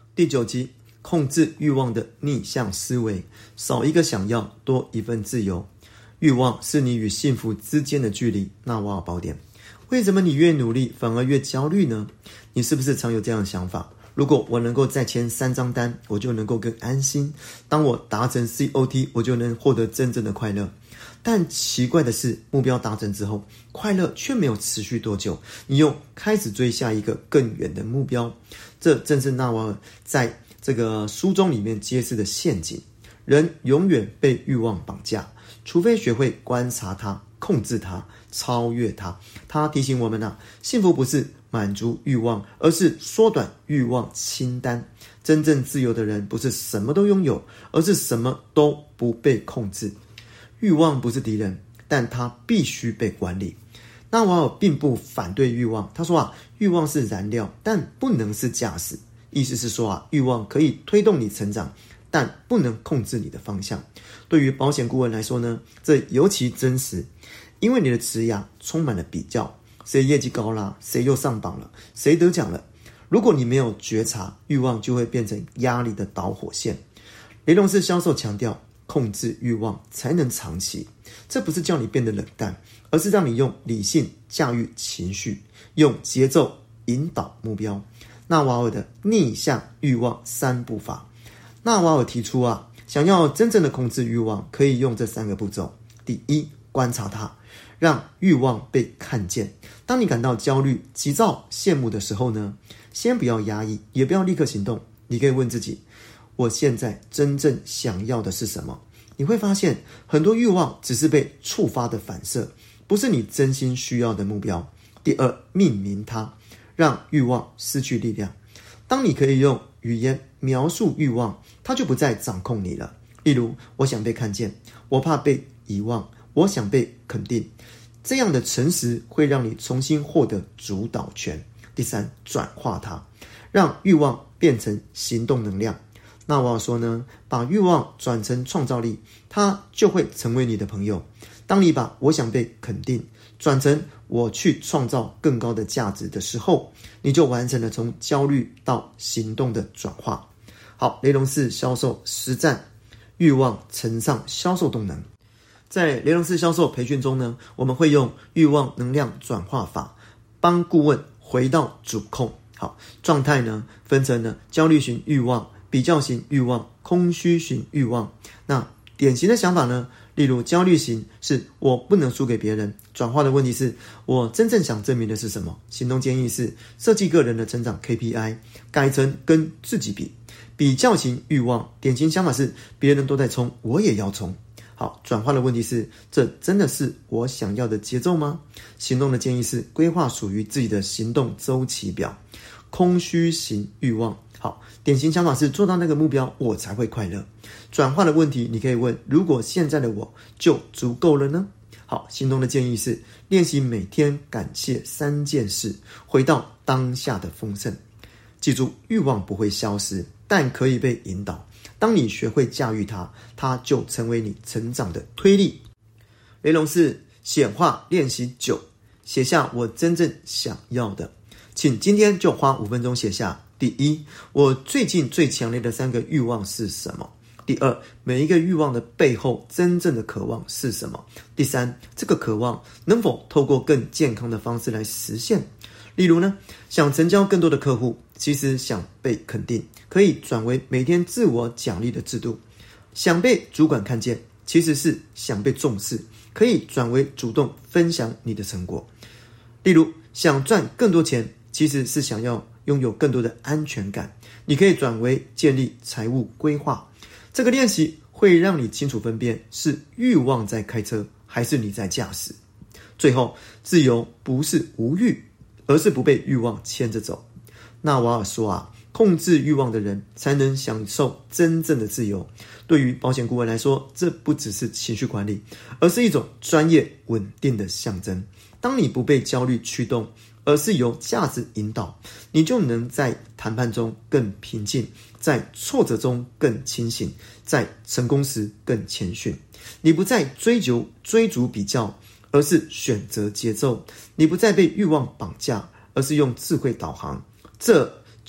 第9集，控制欲望的逆向思维，少一个想要，多一份自由。欲望是你与幸福之间的距离。纳瓦尔宝典。为什么你越努力反而越焦虑呢？你是不是常有这样的想法？如果我能够再签3张单，我就能够更安心。当我达成 COT， 我就能获得真正的快乐。但奇怪的是，目标达成之后，快乐却没有持续多久，你又开始追下一个更远的目标。这正是纳瓦尔在这个书中里面揭示的陷阱。人永远被欲望绑架，除非学会观察它、控制它、超越它。他提醒我们幸福不是满足欲望，而是缩短欲望清单。真正自由的人不是什么都拥有，而是什么都不被控制。欲望不是敌人，但它必须被管理。纳瓦尔并不反对欲望，他说欲望是燃料，但不能是驾驶。意思是说欲望可以推动你成长，但不能控制你的方向。对于保险顾问来说呢，这尤其真实，因为你的职涯充满了比较，谁业绩高啦，谁又上榜了，谁得奖了。如果你没有觉察，欲望就会变成压力的导火线。雷龙式销售强调，控制欲望才能长期。这不是叫你变得冷淡，而是让你用理性驾驭情绪，用节奏引导目标。纳瓦尔的逆向欲望3步法。纳瓦尔提出想要真正的控制欲望，可以用这3个步骤。第一，观察它，让欲望被看见。当你感到焦虑、急躁、羡慕的时候呢，先不要压抑，也不要立刻行动。你可以问自己，我现在真正想要的是什么？你会发现，很多欲望只是被触发的反射，不是你真心需要的目标。第二，命名它，让欲望失去力量。当你可以用语言描述欲望，它就不再掌控你了。例如，我想被看见，我怕被遗忘，我想被肯定。这样的诚实会让你重新获得主导权。第三，转化它，让欲望变成行动能量。纳瓦尔说呢，把欲望转成创造力，它就会成为你的朋友。当你把我想被肯定转成我去创造更高的价值的时候，你就完成了从焦虑到行动的转化。好，雷龙式销售实战，欲望乘上销售动能。在雷龙式销售培训中呢，我们会用欲望能量转化法，帮顾问回到主控。好，状态呢分成了焦虑型欲望、比较型欲望、空虚型欲望。那典型的想法呢，例如焦虑型是我不能输给别人，转化的问题是我真正想证明的是什么。行动建议是设计个人的成长 KPI， 改成跟自己比。比较型欲望，典型想法是别人都在冲，我也要冲。好，转化的问题是这真的是我想要的节奏吗？行动的建议是规划属于自己的行动周期表。空虚型欲望，好，典型想法是做到那个目标我才会快乐。转化的问题你可以问，如果现在的我就足够了呢？好，行动的建议是练习每天感谢3件事，回到当下的丰盛。记住，欲望不会消失，但可以被引导。当你学会驾驭它，它就成为你成长的推力。雷龙式显化练习9，写下我真正想要的。请今天就花5分钟写下。第一，我最近最强烈的3个欲望是什么？第二，每一个欲望的背后真正的渴望是什么？第三，这个渴望能否透过更健康的方式来实现？例如呢，想成交更多的客户，其实想被肯定，可以转为每天自我奖励的制度。想被主管看见，其实是想被重视，可以转为主动分享你的成果。例如，想赚更多钱，其实是想要拥有更多的安全感，你可以转为建立财务规划。这个练习会让你清楚分辨是欲望在开车，还是你在驾驶。最后，自由不是无欲，而是不被欲望牵着走。纳瓦尔说控制欲望的人才能享受真正的自由。对于保险顾问来说，这不只是情绪管理，而是一种专业稳定的象征。当你不被焦虑驱动，而是由价值引导，你就能在谈判中更平静，在挫折中更清醒，在成功时更谦逊。你不再追逐比较，而是选择节奏。你不再被欲望绑架，而是用智慧导航。这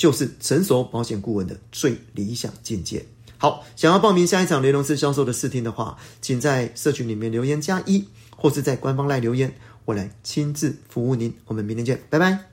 就是成熟保险顾问的最理想境界。好，想要报名下一场雷龙斯销售的试听的话，请在社群里面留言+1，或是在官方LINE留言，我来亲自服务您。我们明天见，拜拜。